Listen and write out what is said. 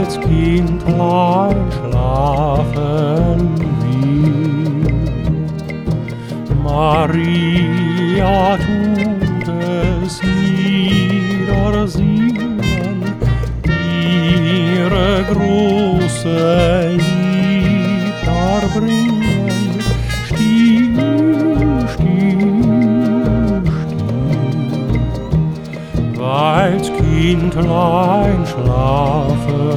weil's Kindlein schlafen will. Maria tut es niedersingen, ihre große Lieb darbringen. Still, still, still, weil's Kindlein schlafen